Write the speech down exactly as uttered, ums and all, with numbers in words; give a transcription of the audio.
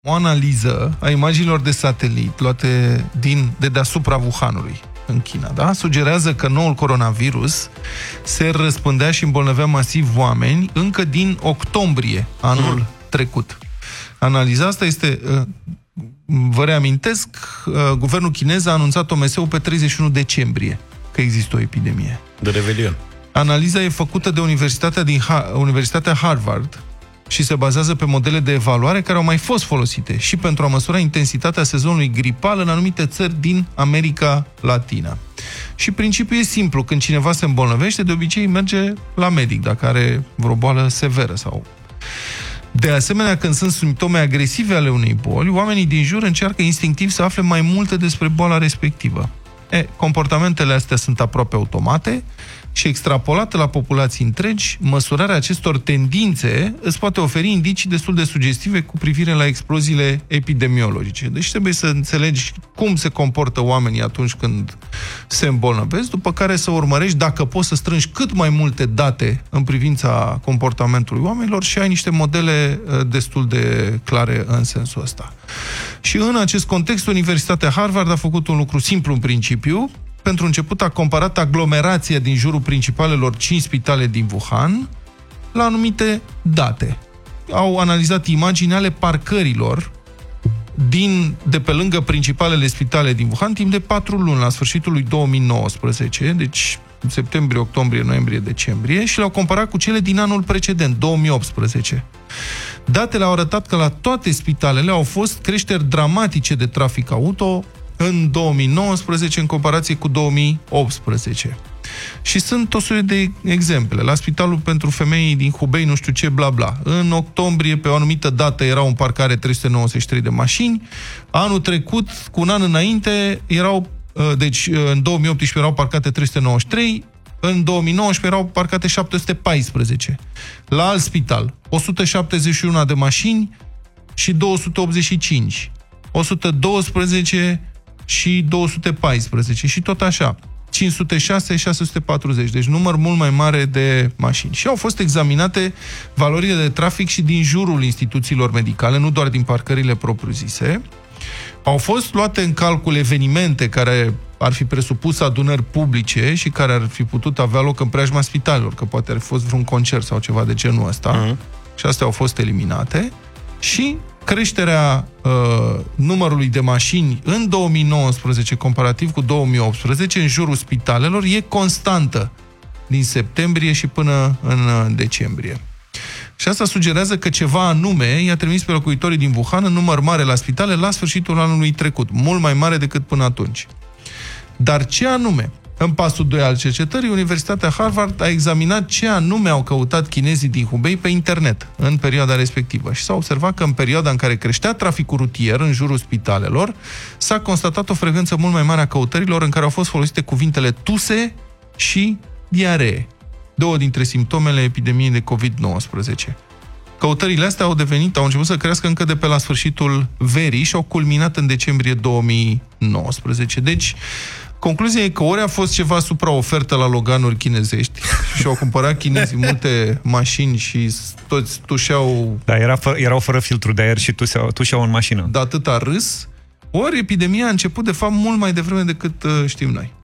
o analiză a imaginilor de satelit luate din, de deasupra Wuhanului, în China, da? Sugerează că noul coronavirus se răspândea și îmbolnăvea masiv oameni încă din octombrie anul mm. trecut. Analiza asta este... Vă reamintesc, guvernul chinez a anunțat O M S-ul pe treizeci și unu decembrie că există o epidemie. De Revelion. Analiza e făcută de Universitatea, din ha- Universitatea Harvard și se bazează pe modele de evaluare care au mai fost folosite și pentru a măsura intensitatea sezonului gripal în anumite țări din America Latină. Și principiul e simplu. Când cineva se îmbolnăvește, de obicei merge la medic, dacă are vreo boală severă sau... De asemenea, când sunt simptome agresive ale unei boli, oamenii din jur încearcă instinctiv să afle mai multe despre boala respectivă. E, comportamentele astea sunt aproape automate și extrapolate la populații întregi, măsurarea acestor tendințe îți poate oferi indicii destul de sugestive cu privire la exploziile epidemiologice. Deci trebuie să înțelegi cum se comportă oamenii atunci când se îmbolnăvesc, după care să urmărești dacă poți să strângi cât mai multe date în privința comportamentului oamenilor și ai niște modele destul de clare în sensul ăsta. Și în acest context, Universitatea Harvard a făcut un lucru simplu în principiu. Pentru început a comparat aglomerația din jurul principalelor cinci spitale din Wuhan la anumite date. Au analizat imagini ale parcărilor din, de pe lângă principalele spitale din Wuhan timp de patru luni, la sfârșitul lui două mii nouăsprezece, deci septembrie, octombrie, noiembrie, decembrie, și le-au comparat cu cele din anul precedent, două mii optsprezece. Datele au arătat că la toate spitalele au fost creșteri dramatice de trafic auto în două mii nouăsprezece în comparație cu două mii optsprezece. Și sunt o serie de exemple. La Spitalul pentru Femei din Hubei, nu știu ce, bla bla. În octombrie, pe o anumită dată, erau în parcare trei sute nouăzeci și trei de mașini. Anul trecut, cu un an înainte, erau, deci în două mii optsprezece erau parcate trei sute nouăzeci și trei, în două mii nouăsprezece erau parcate șapte sute paisprezece. La alt spital, o sută șaptezeci și unu de mașini și două sute optzeci și cinci. o sută doisprezece și două sute paisprezece și tot așa, cinci sute șase, șase sute patruzeci, deci număr mult mai mare de mașini. Și au fost examinate valorile de trafic și din jurul instituțiilor medicale, nu doar din parcările propriu-zise. Au fost luate în calcul evenimente care ar fi presupus adunări publice și care ar fi putut avea loc în preajma spitalelor, că poate ar fi fost vreun concert sau ceva de genul ăsta, uh-huh. și astea au fost eliminate. Și creșterea uh, numărului de mașini în două mii nouăsprezece comparativ cu două mii optsprezece în jurul spitalelor e constantă din septembrie și până în decembrie. Și asta sugerează că ceva anume i-a trimis pe locuitorii din Wuhan în număr mare la spitale la sfârșitul anului trecut, mult mai mare decât până atunci. Dar ce anume? În pasul doi al cercetării, Universitatea Harvard a examinat ce anume au căutat chinezii din Hubei pe internet în perioada respectivă și s-a observat că în perioada în care creștea traficul rutier în jurul spitalelor, s-a constatat o frecvență mult mai mare a căutărilor în care au fost folosite cuvintele tuse și diaree, două dintre simptomele epidemiei de covid nouăsprezece. Căutările astea au devenit, au început să crească încă de pe la sfârșitul verii și au culminat în decembrie două mii nouăsprezece. Deci, concluzia e că ori a fost ceva supraofertă la loganuri chinezești și au cumpărat chinezii multe mașini și toți tușeau... Da, era fă, erau fără filtru de aer și tușeau, tușeau în mașină. De atâta râs, ori epidemia a început, de fapt, mult mai devreme decât uh, știm noi.